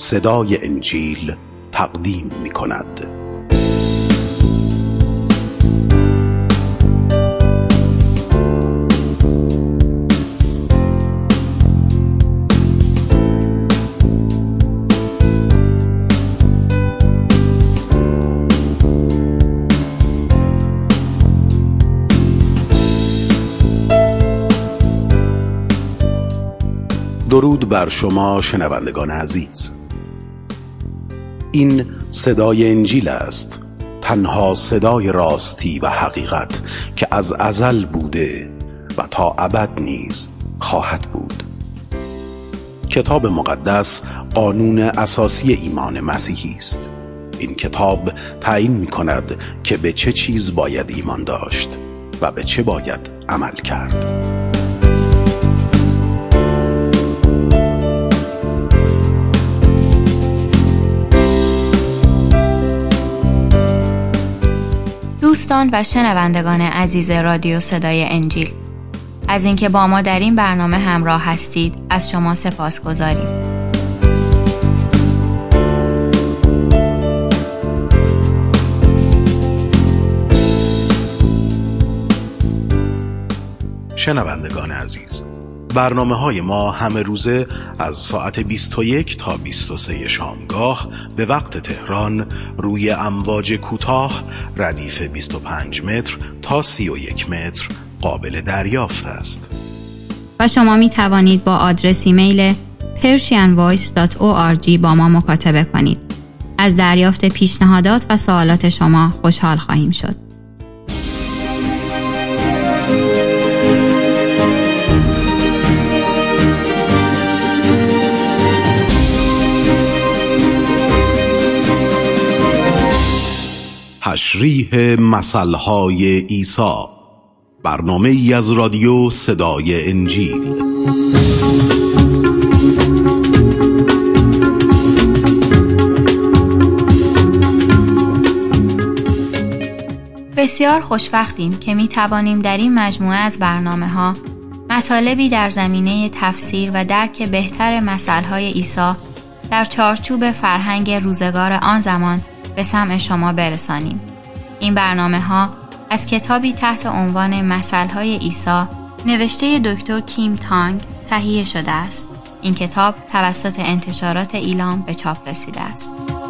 صدای انجیل تقدیم می کند. درود بر شما شنوندگان عزیز. این صدای انجیل است، تنها صدای راستی و حقیقت که از ازل بوده و تا ابد نیز خواهد بود. کتاب مقدس قانون اساسی ایمان مسیحی است. این کتاب تعیین می‌کند که به چه چیز باید ایمان داشت و به چه باید عمل کرد. دوستان و شنوندگان عزیز رادیو صدای انجیل، از اینکه با ما در این برنامه همراه هستید از شما سپاسگزاریم. شنوندگان عزیز، برنامه‌های ما همه روزه از ساعت 21 تا 23 شامگاه به وقت تهران روی امواج کوتاه ردیف 25 متر تا 31 متر قابل دریافت است. و شما می توانید با آدرس ایمیل persianvoice.org با ما مکاتبه کنید. از دریافت پیشنهادات و سوالات شما خوشحال خواهیم شد. تشریح مثلهای عیسی، برنامه ای از رادیو صدای انجیل. بسیار خوشوقتیم که می توانیم در این مجموعه از برنامه‌ها مطالبی در زمینه تفسیر و درک بهتر مثلهای عیسی در چارچوب فرهنگ روزگار آن زمان به سمع شما برسانیم. این برنامه‌ها از کتابی تحت عنوان مثلهای عیسی نوشته دکتر کیم تانگ تهیه شده است. این کتاب توسط انتشارات ایلام به چاپ رسیده است.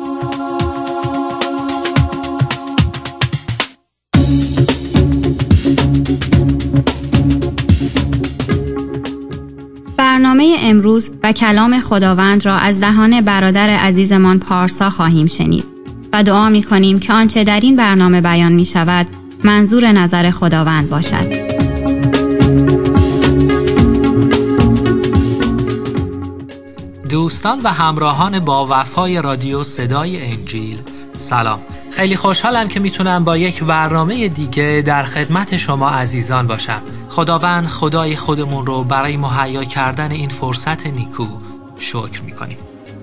برنامه امروز و کلام خداوند را از دهان برادر عزیزمان پارسا خواهیم شنید و دعا می کنیم که آنچه در این برنامه بیان می شود منظور نظر خداوند باشد. دوستان و همراهان با وفای رادیو صدای انجیل، سلام. خیلی خوشحالم که میتونم با یک برنامه دیگه در خدمت شما عزیزان باشم. خداوند خدای خودمون رو برای مهیا کردن این فرصت نیکو شکر میکنیم.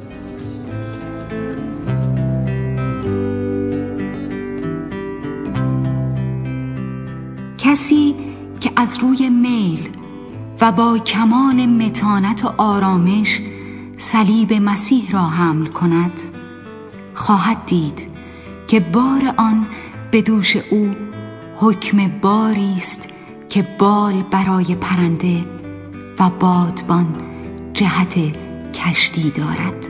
کسی که از روی میل و با کمال متانت و آرامش صلیب مسیح را حمل کند، خواهد دید که بار آن به دوش او حکم باری است که بال برای پرنده و بادبان جهت کشتی دارد.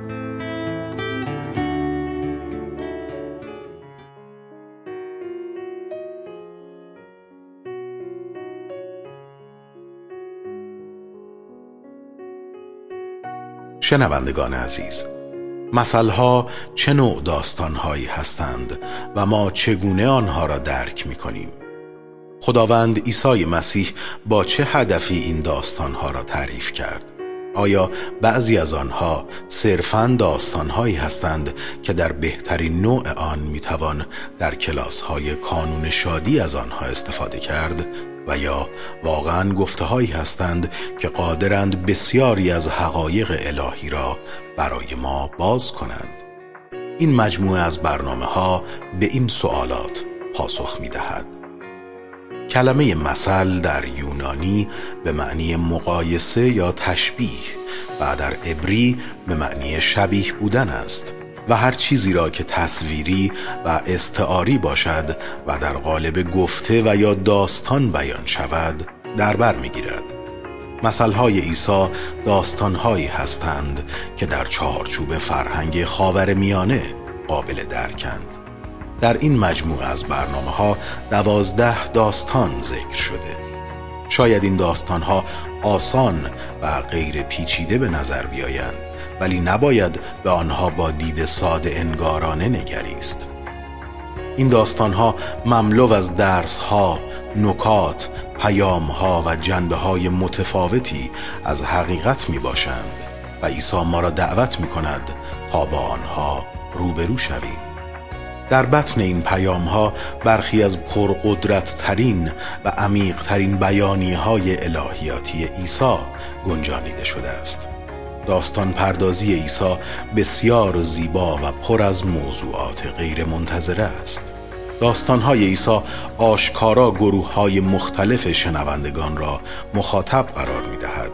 شنوندگان عزیز، مثلها چه نوع داستانهایی هستند و ما چگونه آنها را درک می کنیم؟ خداوند عیسی مسیح با چه هدفی این داستانها را تعریف کرد؟ آیا بعضی از آنها صرفاً داستانهایی هستند که در بهترین نوع آن میتوان در کلاس‌های کانون شادی از آنها استفاده کرد و یا واقعاً گفته‌هایی هستند که قادرند بسیاری از حقایق الهی را برای ما باز کنند؟ این مجموعه از برنامه‌ها به این سوالات پاسخ می‌دهد. کلمه مثل در یونانی به معنی مقایسه یا تشبیه و در عبری به معنی شبیه بودن است و هر چیزی را که تصویری و استعاری باشد و در قالب گفته و یا داستان بیان شود در بر می‌گیرد. مثل‌های عیسی داستان‌هایی هستند که در چارچوب فرهنگ خاورمیانه قابل درکند. در این مجموعه از برنامه‌ها 12 داستان ذکر شده. شاید این داستان‌ها آسان و غیر پیچیده به نظر بیایند، ولی نباید به آنها با دید ساده انگارانه نگریست. این داستان‌ها مملو از درس‌ها، نکات، پیام‌ها و جنبه‌های متفاوتی از حقیقت می‌باشند و عیسی ما را دعوت می‌کند تا با آنها روبرو شویم. در بطن این پیام‌ها برخی از پرقدرت ترین و عمیق ترین بیانیه‌های الهیاتی عیسی گنجانیده شده است. داستان پردازی عیسی بسیار زیبا و پر از موضوعات غیر منتظره است. داستان‌های عیسی آشکارا گروه‌های مختلف شنوندگان را مخاطب قرار می‌دهد.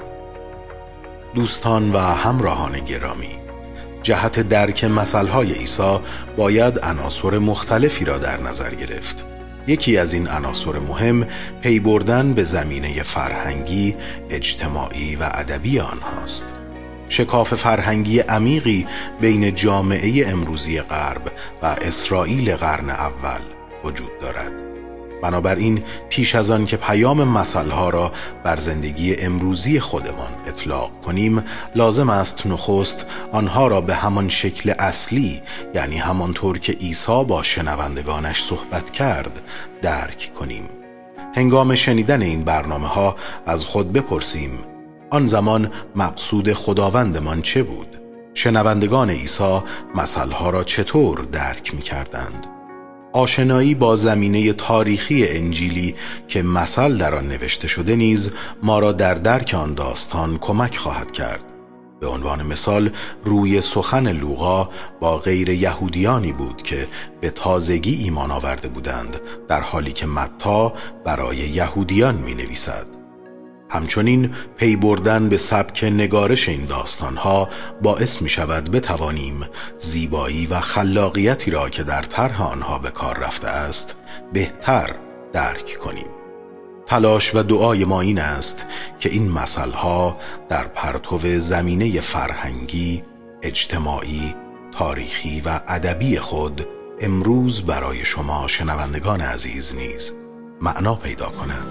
دوستان و همراهان گرامی، جهت درک مثل‌های عیسی باید عناصر مختلفی را در نظر گرفت. یکی از این عناصر مهم پی بردن به زمینه فرهنگی، اجتماعی و ادبی آنهاست. شکاف فرهنگی عمیقی بین جامعه امروزی غرب و اسرائیل قرن اول وجود دارد. بنابراین پیش از آن که پیام مثل‌ها را بر زندگی امروزی خودمان اطلاق کنیم، لازم است نخست آنها را به همان شکل اصلی، یعنی همانطور که عیسی با شنوندگانش صحبت کرد، درک کنیم. هنگام شنیدن این برنامه‌ها از خود بپرسیم آن زمان مقصود خداوندمان چه بود؟ شنوندگان عیسی مثل‌ها را چطور درک می‌کردند؟ آشنایی با زمینه تاریخی انجیلی که مثل در آن نوشته شده نیز ما را در درک آن داستان کمک خواهد کرد. به عنوان مثال روی سخن لوقا با غیر یهودیانی بود که به تازگی ایمان آورده بودند، در حالی که متی برای یهودیان می نویسد. همچنین پی بردن به سبک نگارش این داستانها باعث می شود بتوانیم زیبایی و خلاقیتی را که در طرح آنها به کار رفته است بهتر درک کنیم. تلاش و دعای ما این است که این مثلها در پرتو زمینه فرهنگی، اجتماعی، تاریخی و ادبی خود امروز برای شما شنوندگان عزیز نیز معنا پیدا کنند.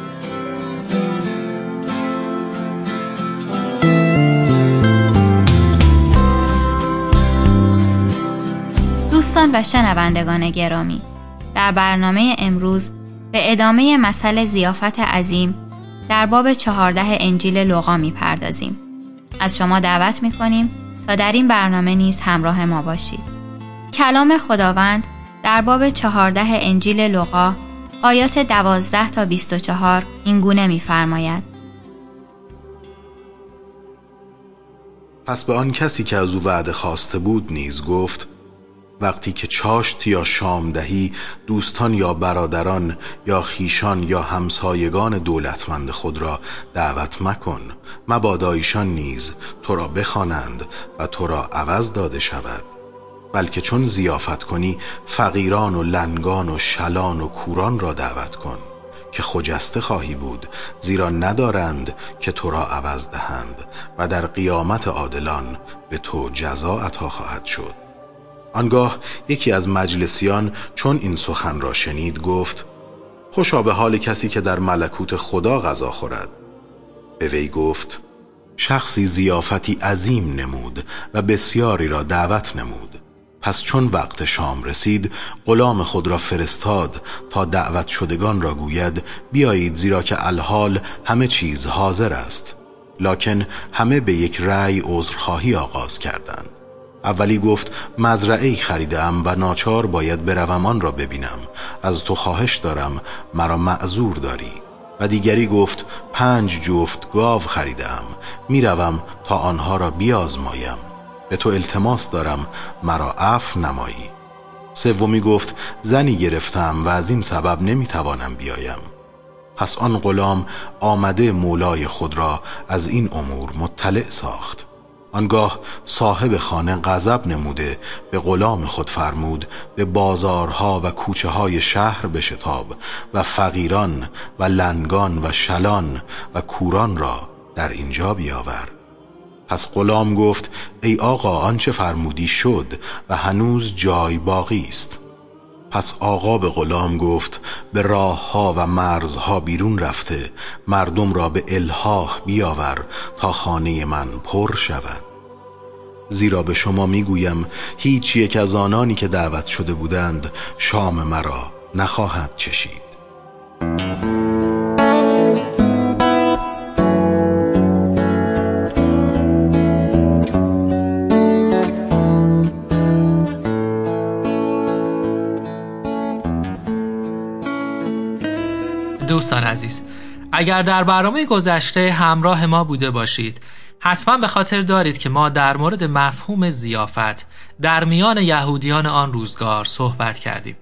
دوستان و شنوندگان گرامی، در برنامه امروز به ادامه مثل ضیافت عظیم در باب 14 انجیل لوقا می‌پردازیم. از شما دعوت می‌کنیم تا در این برنامه نیز همراه ما باشید. کلام خداوند در باب 14 انجیل لوقا آیات 12 تا 24 این گونه می‌فرماید: پس به آن کسی که از او وعده خواسته بود نیز گفت: وقتی که چاشت یا شام دهی دوستان یا برادران یا خیشان یا همسایگان دولتمند خود را دعوت مکن، مبادا ایشان نیز تو را بخوانند و تو را عوض داده شود. بلکه چون ضیافت کنی فقیران و لنگان و شلان و کوران را دعوت کن که خجسته خواهی بود، زیرا ندارند که تو را عوض دهند و در قیامت عادلان به تو جزا عطا خواهد شد. آنگاه یکی از مجلسیان چون این سخن را شنید گفت: خوشا به حال کسی که در ملکوت خدا غذا خورد. به وی گفت: شخصی ضیافتی عظیم نمود و بسیاری را دعوت نمود. پس چون وقت شام رسید غلام خود را فرستاد تا دعوت شدگان را گوید بیایید، زیرا که الحال همه چیز حاضر است. لکن همه به یک رأی عذرخواهی آغاز کردند. اولی گفت: مزرعه‌ای خریدم و ناچار باید بروم آن را ببینم، از تو خواهش دارم مرا معذور داری. و دیگری گفت: 5 جفت گاو خریدم، میروم تا آنها را بیازمایم، به تو التماس دارم مرا عفو نمایی. سومی گفت: زنی گرفتم و از این سبب نمیتوانم بیایم. پس آن غلام آمده مولای خود را از این امور مطلع ساخت. آنگاه صاحب خانه غضب نموده به غلام خود فرمود به بازارها و کوچه های شهر بشتاب و فقیران و لنگان و شلان و کوران را در اینجا بیاور. پس غلام گفت ای آقا آنچه فرمودی شد و هنوز جای باقی است. پس آقا به غلام گفت به راهها و مرزها بیرون رفته مردم را به الحاح بیاور تا خانه من پر شود. زیرا به شما میگویم هیچ یک از آنانی که دعوت شده بودند شام مرا نخواهد چشید. دوستان عزیز، اگر در برنامه گذشته همراه ما بوده باشید حتما به خاطر دارید که ما در مورد مفهوم ضیافت در میان یهودیان آن روزگار صحبت کردیم.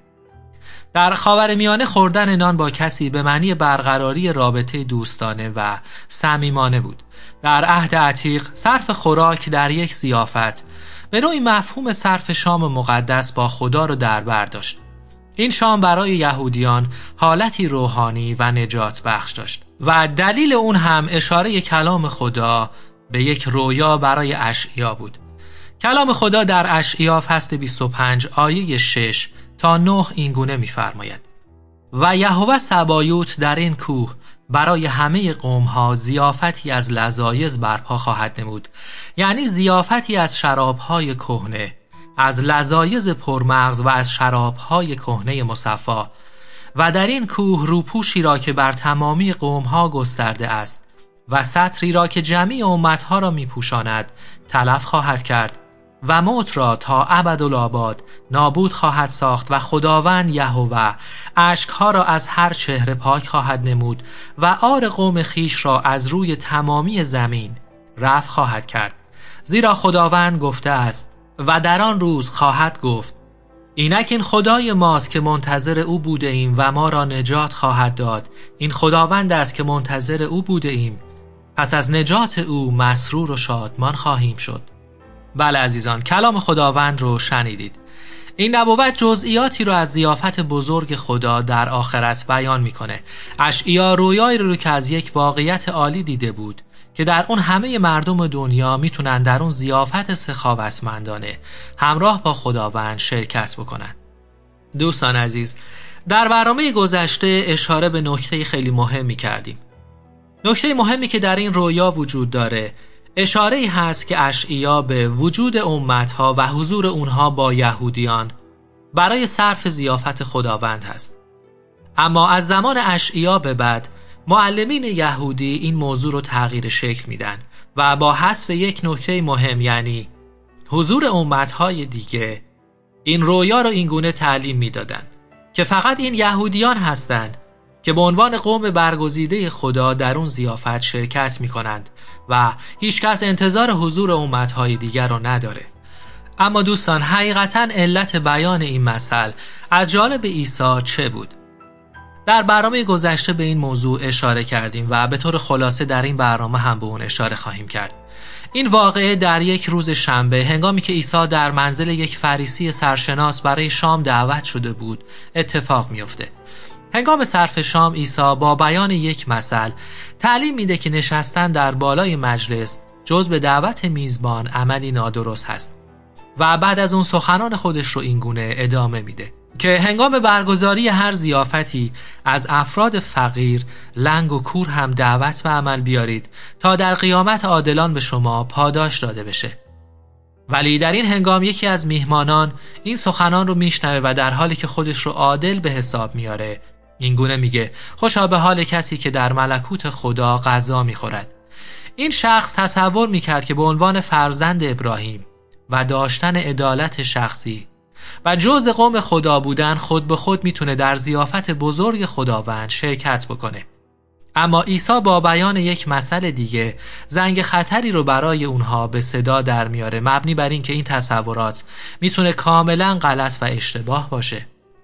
در خاورمیانه خوردن نان با کسی به معنی برقراری رابطه دوستانه و صمیمانه بود. در عهد عتیق صرف خوراک در یک ضیافت به نوعی مفهوم صرف شام مقدس با خدا رو در بر داشت. این شام برای یهودیان حالتی روحانی و نجات بخش داشت و دلیل اون هم اشاره کلام خدا به یک رویا برای اشعیا بود. کلام خدا در اشعیا فصل 25 آیه 6 تا 9 اینگونه می‌فرماید: و یهوه سبایوت در این کوه برای همه قوم‌ها ضیافتی از لذایذ برپا خواهد نمود، یعنی ضیافتی از شراب‌های کهنه، از لذایذ پرمغز و از شراب‌های کهنه مصفا. و در این کوه روپوشی را که بر تمامی قوم‌ها گسترده است و ستری را که جمیع امت‌ها را می‌پوشاند تلف خواهد کرد و موت را تا ابدالآباد نابود خواهد ساخت و خداوند یهوه اشک‌ها را از هر چهره پاک خواهد نمود و عار قوم خیش را از روی تمامی زمین رفع خواهد کرد. زیرا خداوند گفته است و در آن روز خواهد گفت اینک این خدای ماست که منتظر او بوده ایم و ما را نجات خواهد داد. این خداوند است که منتظر او بوده ایم، پس از نجات او مسرور و شادمان خواهیم شد. بله عزیزان، کلام خداوند رو شنیدید. این نبوت جزئیاتی رو از ضیافت بزرگ خدا در آخرت بیان میکنه. اشعیا رویایی رو که از یک واقعیت عالی دیده بود که در اون همه مردم دنیا میتونن در اون ضیافت سخاوتمندانه همراه با خداوند شرکت بکنن. دوستان عزیز، در برنامه گذشته اشاره به نکته خیلی مهمی کردیم. نکته مهمی که در این رویا وجود داره اشاره‌ای هست که اشعیا به وجود امت‌ها و حضور اونها با یهودیان برای صرف ضیافت خداوند هست. اما از زمان اشعیا به بعد معلمین یهودی این موضوع رو تغییر شکل میدن و با حذف یک نکته مهم، یعنی حضور امت‌های دیگه، این رویا رو اینگونه تعلیم میدادن که فقط این یهودیان هستند که به عنوان قوم برگزیده خدا در اون ضیافت شرکت میکنند و هیچ کس انتظار حضور امت‌های دیگر رو نداره. اما دوستان، حقیقتاً علت بیان این مسئله از جانب عیسی چه بود؟ در برنامه گذشته به این موضوع اشاره کردیم و به طور خلاصه در این برنامه هم به اون اشاره خواهیم کرد. این واقعه در یک روز شنبه هنگامی که عیسی در منزل یک فریسی سرشناس برای شام دعوت شده بود اتفاق میفته. هنگام صرف شام عیسی با بیان یک مثل تعلیم میده که نشستن در بالای مجلس جز به دعوت میزبان عملی نادرست هست و بعد از اون سخنان خودش رو اینگونه ادامه میده که هنگام برگزاری هر ضیافتی از افراد فقیر، لنگ و کور هم دعوت به عمل بیارید تا در قیامت عادلان به شما پاداش داده بشه. ولی در این هنگام یکی از میهمانان این سخنان رو میشنوه و در حالی که خودش رو عادل به حساب میاره اینگونه میگه خوشا به حال کسی که در ملکوت خدا غذا میخورد. این شخص تصور میکرد که به عنوان فرزند ابراهیم و داشتن عدالت شخصی و جزء قوم خدا بودن خود به خود میتونه در ضیافت بزرگ خداوند شرکت بکنه. اما عیسی با بیان یک مسئله دیگه زنگ خطری رو برای اونها به صدا در میاره، مبنی بر این که این تصورات میتونه کاملا غلط و اشتباه باشه.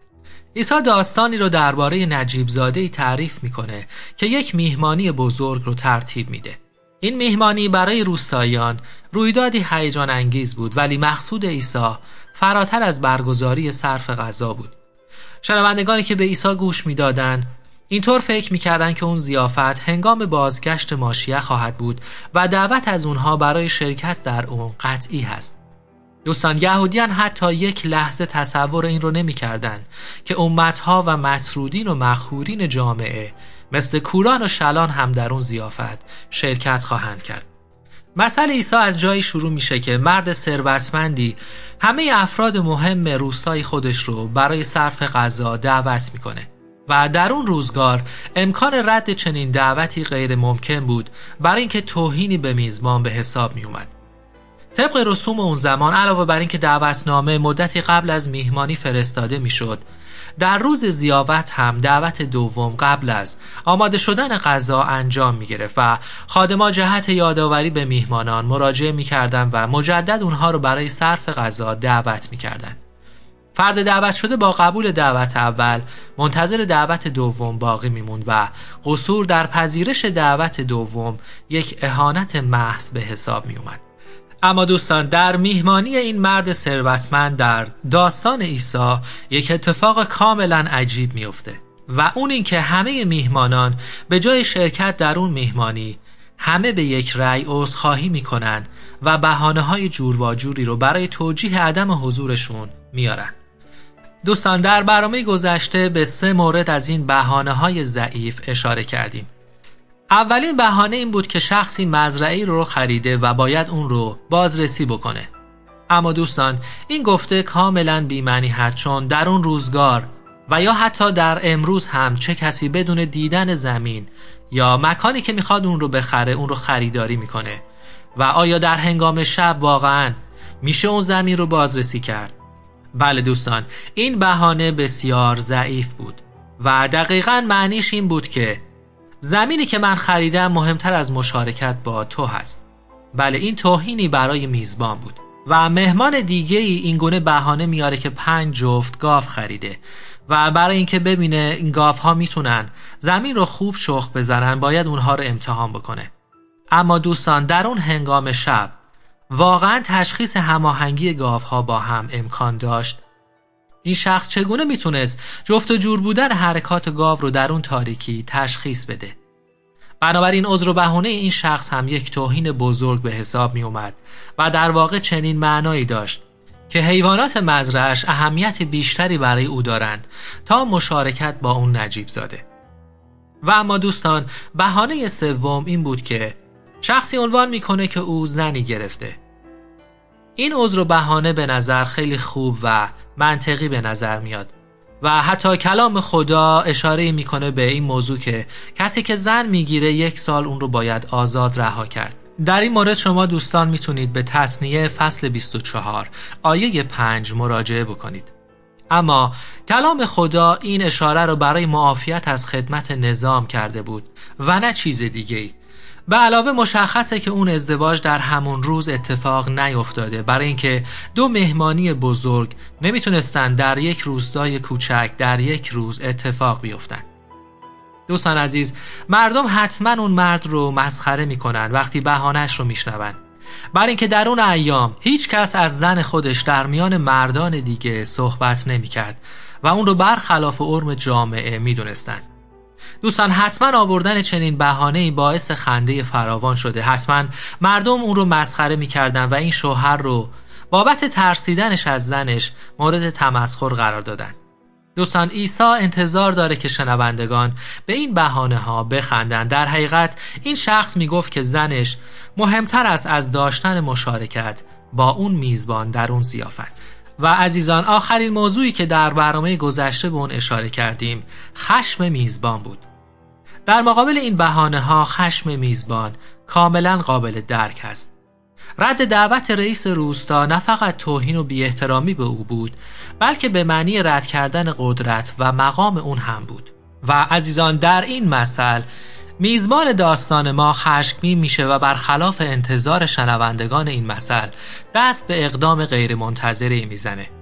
عیسی داستانی رو درباره نجیب زاده‌ای تعریف میکنه که یک میهمانی بزرگ رو ترتیب میده. این میهمانی برای روستاییان رویدادی هیجان انگیز بود، ولی مقصود عیسی فراتر از برگزاری صرف غذا بود. شنوندگانی که به عیسی گوش میدادند اینطور فکر میکردند که اون ضیافت هنگام بازگشت ماشیه خواهد بود و دعوت از اونها برای شرکت در اون قطعی هست. دوستان، یهودیان حتی یک لحظه تصور این رو نمی‌کردند که امتها و مطرودین و مخورین جامعه مثل کوران و شلان هم در اون ضیافت شرکت خواهند کرد. مسئله عیسی از جایی شروع میشه که مرد ثروتمندی همه افراد مهم روستای خودش رو برای صرف غذا دعوت میکنه و در اون روزگار امکان رد چنین دعوتی غیر ممکن بود، برای اینکه توهینی به میزبان به حساب می اومد. طبق رسوم اون زمان علاوه بر اینکه دعوتنامه مدتی قبل از میهمانی فرستاده میشد، در روز ضیافت هم دعوت دوم قبل از آماده شدن غذا انجام می گرفت و خادما جهت یادآوری به میهمانان مراجعه می کردن و مجدد اونها رو برای صرف غذا دعوت می کردن. فرد دعوت شده با قبول دعوت اول منتظر دعوت دوم باقی میموند و قصور در پذیرش دعوت دوم یک اهانت محض به حساب می اومد. اما دوستان، در میهمانی این مرد ثروتمند در داستان عیسی یک اتفاق کاملا عجیب میفته و اون این که همه میهمانان به جای شرکت در اون میهمانی همه به یک رأی عذرخواهی میکنن و بهانه‌های جور و جوری رو برای توجیه عدم حضورشون میارن. دوستان، در برنامه گذشته به 3 مورد از این بهانه‌های ضعیف اشاره کردیم. اولین بهانه این بود که شخصی مزرعه‌ای رو خریده و باید اون رو بازرسی بکنه. اما دوستان، این گفته کاملا بی‌معنی هست، چون در اون روزگار و یا حتی در امروز هم چه کسی بدون دیدن زمین یا مکانی که میخواد اون رو بخره اون رو خریداری میکنه و آیا در هنگام شب واقعا میشه اون زمین رو بازرسی کرد؟ بله دوستان، این بهانه بسیار ضعیف بود و دقیقاً معنیش این بود که زمینی که من خریدم مهمتر از مشارکت با تو هست. بله، این توهینی برای میزبان بود. و مهمان دیگه ای این گونه بهانه میاره که 5 جفت گاو خریده و برای اینکه ببینه این گاوها میتونن زمین رو خوب شخم بزنن باید اونها رو امتحان بکنه. اما دوستان، در اون هنگام شب واقعا تشخیص هماهنگی گاوها با هم امکان داشت؟ این شخص چگونه میتونست جفت و جور بودن حرکات گاو رو در اون تاریکی تشخیص بده؟ بنابراین عذر و بهانه این شخص هم یک توهین بزرگ به حساب می اومد و در واقع چنین معنایی داشت که حیوانات مزرعه‌اش اهمیت بیشتری برای او دارند تا مشارکت با اون نجیب زاده. و اما دوستان، بهانه سوم این بود که شخصی عنوان میکنه که او زنی گرفته. این عذر و بهانه به نظر خیلی خوب و منطقی به نظر میاد و حتی کلام خدا اشاره میکنه به این موضوع که کسی که زن میگیره 1 سال اون رو باید آزاد رها کرد. در این مورد شما دوستان میتونید به تثنیه فصل 24 آیه 5 مراجعه بکنید. اما کلام خدا این اشاره رو برای معافیت از خدمت نظام کرده بود و نه چیز دیگه‌ای. به علاوه مشخصه که اون ازدواج در همون روز اتفاق نیفتاده، برای اینکه 2 مهمانی بزرگ نمیتونستن در یک روستای کوچک در یک روز اتفاق بیفتن. دوستان عزیز، مردم حتما اون مرد رو مسخره میکنن وقتی بهانه‌اش رو میشنون، برای اینکه در اون ایام هیچ کس از زن خودش در میان مردان دیگه صحبت نمیکرد و اون رو برخلاف عرف جامعه میدونستن. دوستان، حتما آوردن چنین بهانه‌ای باعث خنده فراوان شده. حتما مردم اون رو مسخره می‌کردن و این شوهر رو بابت ترسیدنش از زنش مورد تمسخر قرار دادن. دوستان، عیسی انتظار داره که شنوندگان به این بهانه‌ها بخندن. در حقیقت این شخص میگفت که زنش مهمتر است از داشتن مشارکت با اون میزبان در اون ضیافت. و عزیزان، آخرین موضوعی که در برنامه گذشته به اون اشاره کردیم خشم میزبان بود. در مقابل این بهانه‌ها خشم میزبان کاملا قابل درک است. رد دعوت رئیس روستا نه فقط توهین و بی‌احترامی به او بود، بلکه به معنی رد کردن قدرت و مقام اون هم بود. و عزیزان، در این مسئله میزبان داستان ما خشمگین میشه و برخلاف انتظار شنوندگان این مسئله دست به اقدام غیر منتظری میزنه.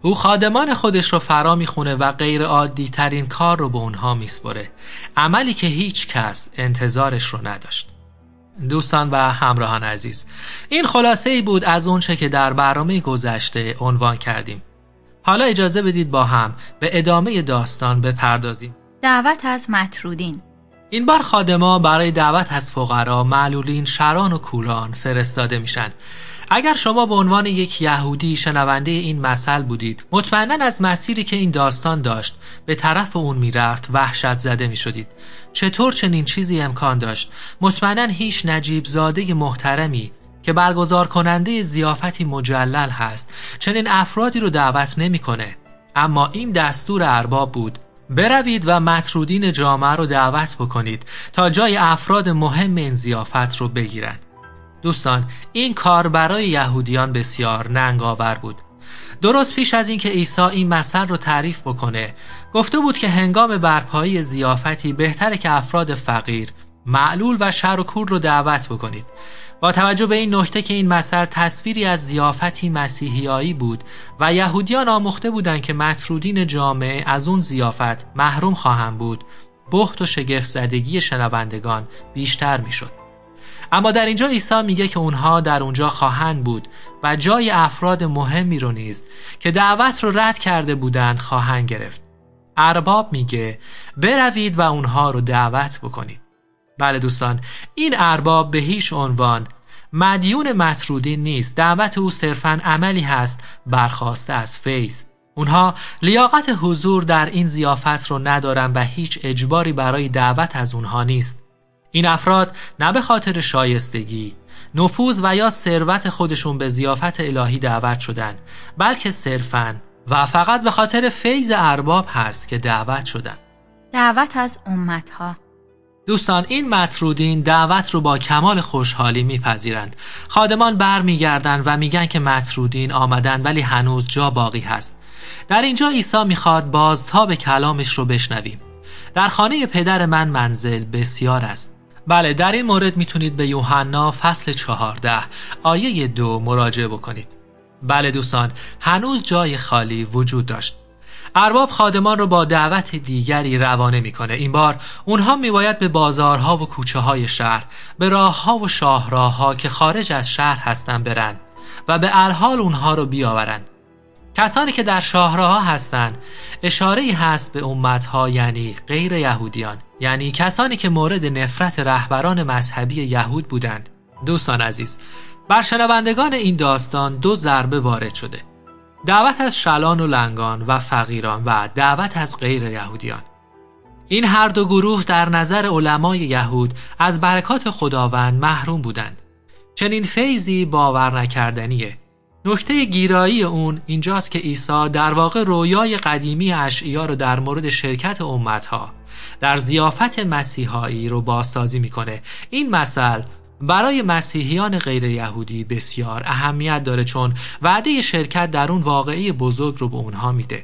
او خادمان خودش رو فرا میخونه و غیر عادی ترین کار رو به اونها میسپره، عملی که هیچ کس انتظارش رو نداشت. دوستان و همراهان عزیز، این خلاصه ای بود از اون چه که در برنامه گذشته عنوان کردیم. حالا اجازه بدید با هم به ادامه داستان بپردازیم. دعوت از مطرودین. این بار خادما برای دعوت از فقرا، معلولین، شران و کوران فرستاده میشن. اگر شما به عنوان یک یهودی شنونده این مثل بودید، مطمئناً از مسیری که این داستان داشت به طرف اون میرفت وحشت زده میشدید. چطور چنین چیزی امکان داشت؟ مطمئناً هیچ نجیب زاده محترمی که برگزار کننده ضیافتی مجلل هست چنین افرادی رو دعوت نمیکنه. اما این دستور ارباب بود: بروید و مطرودین جامعه رو دعوت بکنید تا جای افراد مهم این ضیافت رو بگیرن. دوستان، این کار برای یهودیان بسیار ننگاور بود. درست پیش از اینکه عیسی این مثل رو تعریف بکنه، گفته بود که هنگام برپایی ضیافتی بهتره که افراد فقیر، معلول و شر و کور رو دعوت بکنید. با توجه به این نکته که این مثل تصویری از ضیافتی مسیحیایی بود و یهودیان آموخته بودند که مطرودین جامعه از اون ضیافت محروم خواهند بود، بهت و شگفت زدگی شنوندگان بیشتر میشد. اما در اینجا عیسی میگه که اونها در اونجا خواهند بود و جای افراد مهمی رو نیز که دعوت رو رد کرده بودند خواهند گرفت. ارباب میگه بروید و اونها رو دعوت بکنید. بله دوستان، این ارباب به هیچ عنوان مدیون مطرودین نیست. دعوت او صرفاً عملی هست برخواسته از فیض. اونها لیاقت حضور در این ضیافت رو ندارن و هیچ اجباری برای دعوت از اونها نیست. این افراد نه به خاطر شایستگی، نفوذ و یا ثروت خودشون به ضیافت الهی دعوت شدن، بلکه صرفاً و فقط به خاطر فیض ارباب هست که دعوت شدن. دعوت از امتها. دوستان، این مطرودین دعوت رو با کمال خوشحالی میپذیرند. خادمان برمیگردن و میگن که مطرودین آمدن ولی هنوز جا باقی هست. در اینجا عیسی میخواد بازتاب کلامش رو بشنویم. در خانه پدر من منزل بسیار است. بله، در این مورد میتونید به یوحنا فصل 14 آیه 2 مراجعه بکنید. بله دوستان، هنوز جای خالی وجود داشت. ارباب خادمان رو با دعوت دیگری روانه میکنه. این بار اونها میباید به بازارها و کوچه های شهر، به راهها و شاهراهها که خارج از شهر هستن برند و به الحال اونها رو بیاورند. کسانی که در شاهراها هستند اشاره‌ای هست به امتها، یعنی غیر یهودیان، یعنی کسانی که مورد نفرت رهبران مذهبی یهود بودند. دوستان عزیز، بر شنوندگان این داستان دو ضربه وارد شده: دعوت از شلان و لنگان و فقیران و دعوت از غیر یهودیان. این هر دو گروه در نظر علمای یهود از برکات خداوند محروم بودند. چنین فیضی باور نکردنیه. نکته گیرایی اون اینجاست که عیسی در واقع رویای قدیمی اشعیا رو در مورد شرکت امتها در ضیافت مسیحایی رو بازسازی میکنه. این مثل برای مسیحیان غیر یهودی بسیار اهمیت داره، چون وعده شرکت در اون واقعه بزرگ رو به اونها میده.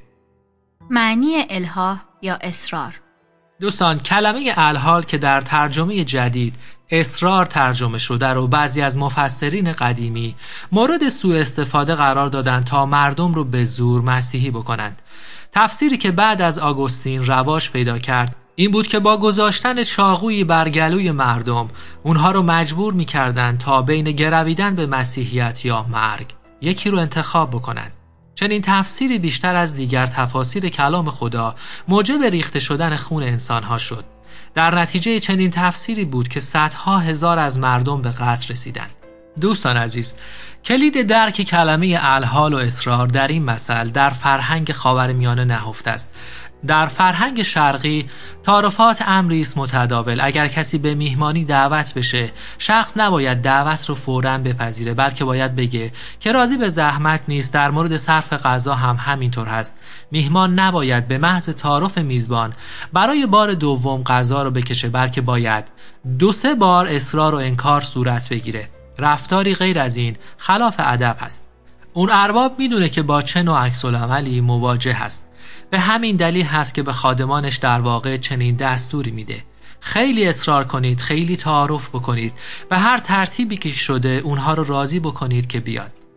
معنی الحاح یا اصرار. دوستان، کلمه الحال که در ترجمه جدید اصرار ترجمه شده رو بعضی از مفسرین قدیمی مورد سوء استفاده قرار دادن تا مردم رو به زور مسیحی بکنند. تفسیری که بعد از آگوستین رواج پیدا کرد این بود که با گذاشتن چاقویی بر گلوی مردم اونها رو مجبور می‌کردند تا بین گرویدن به مسیحیت یا مرگ یکی رو انتخاب بکنند. چنین تفسیری بیشتر از دیگر تفاسیر کلام خدا موجب ریخته شدن خون انسانها شد. در نتیجه چنین تفسیری بود که صدها هزار از مردم به قتل رسیدند. دوستان عزیز، کلید درک کلمه الحال و اصرار در این مثل در فرهنگ خاورمیانه نهفته است. در فرهنگ شرقی تعارفات امری است متداول. اگر کسی به میهمانی دعوت بشه، شخص نباید دعوت رو فوراً بپذیره، بلکه باید بگه که راضی به زحمت نیست. در مورد صرف غذا هم همینطور هست. میهمان نباید به محض تعارف میزبان برای بار دوم غذا رو بکشه، بلکه باید 2-3 بار اصرار و انکار صورت بگیره. رفتاری غیر از این خلاف ادب هست. اون ارباب میدونه که با چه نوع عکس‌العملی مواجه هست. به همین دلیل هست که به خادمانش در واقع چنین دستوری میده: خیلی اصرار کنید، خیلی تعارف بکنید، به هر ترتیبی که شده اونها رو راضی بکنید که بیاد.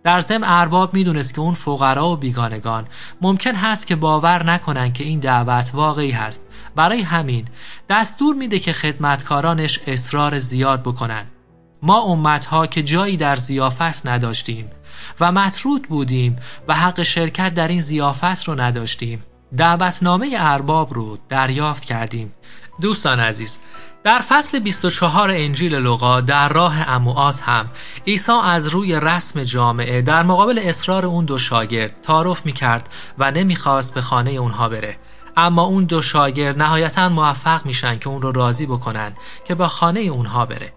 در ضمن ارباب میدونست که اون فقرا و بیگانگان ممکن هست که باور نکنن که این دعوت واقعی هست. برای همین دستور میده که خدمتکارانش اصرار زیاد بکنن. ما امتها که جایی در ضیافت نداشتیم و مطرود بودیم و حق شرکت در این ضیافت رو نداشتیم، دعوتنامه ارباب رو دریافت کردیم. دوستان عزیز، در فصل 24 انجیل لوقا در راه عمواس هم عیسی از روی رسم جامعه در مقابل اصرار اون دو شاگرد تعارف میکرد و نمیخواست به خانه اونها بره، اما اون دو شاگرد نهایتاً موفق میشن که اون رو راضی بکنن که با خانه اونها بره.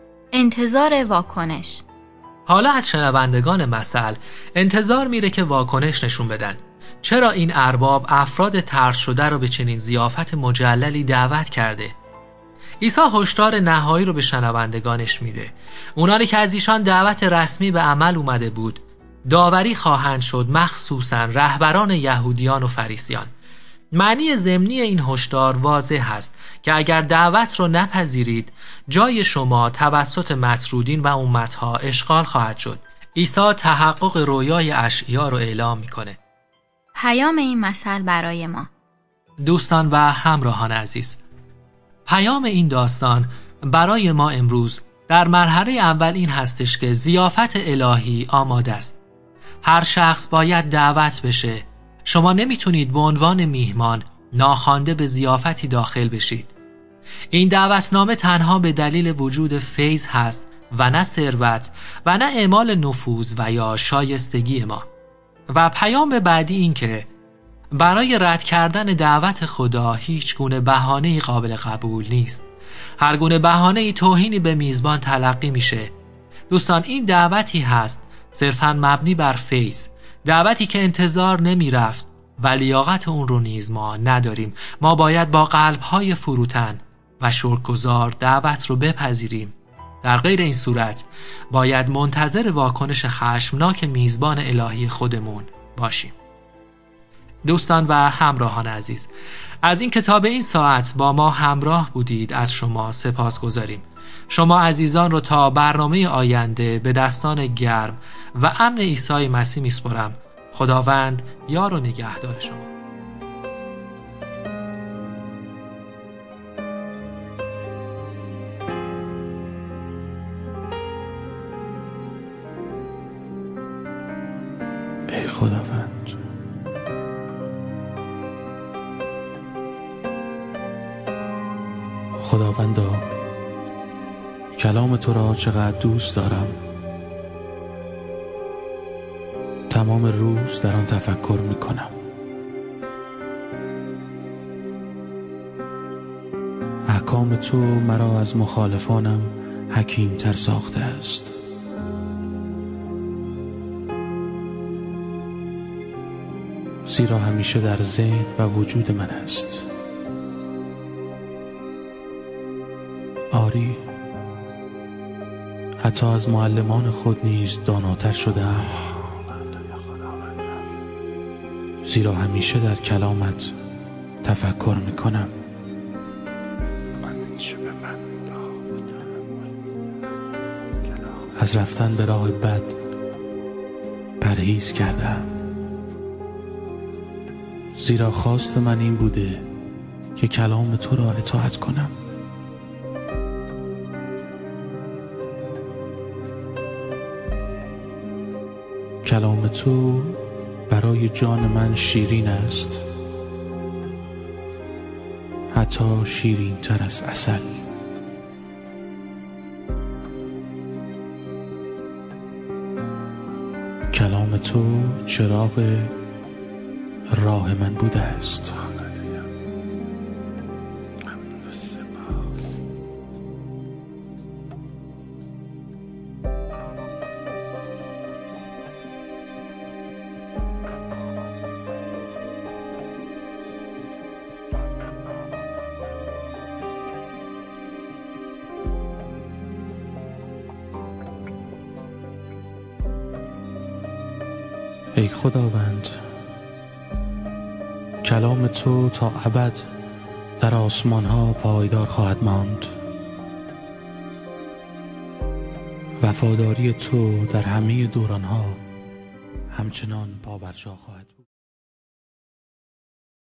انتظار واکنش. حالا از شنوندگان مثل انتظار میره که واکنش نشون بدن. چرا این ارباب افراد طرد شده رو به چنین ضیافت مجللی دعوت کرده؟ عیسی هشدار نهایی رو به شنوندگانش میده. اونانی که از ایشان دعوت رسمی به عمل اومده بود داوری خواهند شد، مخصوصاً رهبران یهودیان و فریسیان. معنی ضمنی این هشدار واضح است که اگر دعوت رو نپذیرید جای شما توسط مطرودین و امتها اشغال خواهد شد. عیسی تحقق رویای اشعیا رو اعلام میکنه. پیام این مثل برای ما. دوستان و همراهان عزیز، پیام این داستان برای ما امروز در مرحله اول این هستش که ضیافت الهی آماده است. هر شخص باید دعوت بشه. شما نمیتونید به عنوان میهمان ناخوانده به ضیافتی داخل بشید. این دعوتنامه تنها به دلیل وجود فیض هست و نه ثروت و نه اعمال نفوذ و یا شایستگی ما. و پیام بعدی این که برای رد کردن دعوت خدا هیچ گونه بهانه‌ای قابل قبول نیست. هر گونه بهانه‌ای توهینی به میزبان تلقی میشه. دوستان، این دعوتی هست صرفاً مبنی بر فیض، دعوتی که انتظار نمی رفت و لیاقت اون رو نیز ما نداریم. ما باید با قلب‌های فروتن و شکرگزار دعوت رو بپذیریم. در غیر این صورت باید منتظر واکنش خشمناک میزبان الهی خودمون باشیم. دوستان و همراهان عزیز، از این کتاب این ساعت با ما همراه بودید از شما سپاس گذاریم. شما عزیزان رو تا برنامه آینده به دستان گرم و امن عیسی مسیح میسپارم. خداوند یار و نگهدار شما. ای خداوند، خداوندا، کلام تو را چقدر دوست دارم. تمام روز در آن تفکر می کنم. احکام تو مرا از مخالفانم حکیم تر ساخته است. زیرا همیشه در ذهن و وجود من است. آری، حتی از معلمان خود نیز داناتر شدم، زیرا همیشه در کلامت تفکر میکنم. از رفتن به راه بد پرهیز کردم، زیرا خواست من این بوده که کلام تو را اطاعت کنم. کلام تو برای جان من شیرین است، حتی شیرین تر از عسل. کلام تو چراغ راه من بوده است. ای خداوند، کلام تو تا ابد در آسمان ها پایدار خواهد ماند. وفاداری تو در همه دوران ها همچنان پا بر جا خواهد